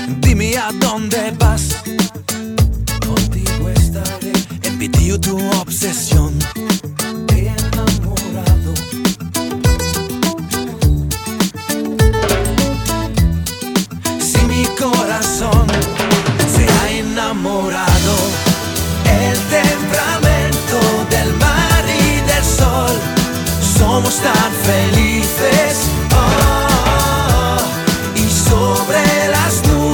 Dime a dónde vas, contigo estaré. He pedido tu obsesión, he enamorado. Si mi corazón se ha enamorado, el temperamento del mar y del sol, somos tan felices.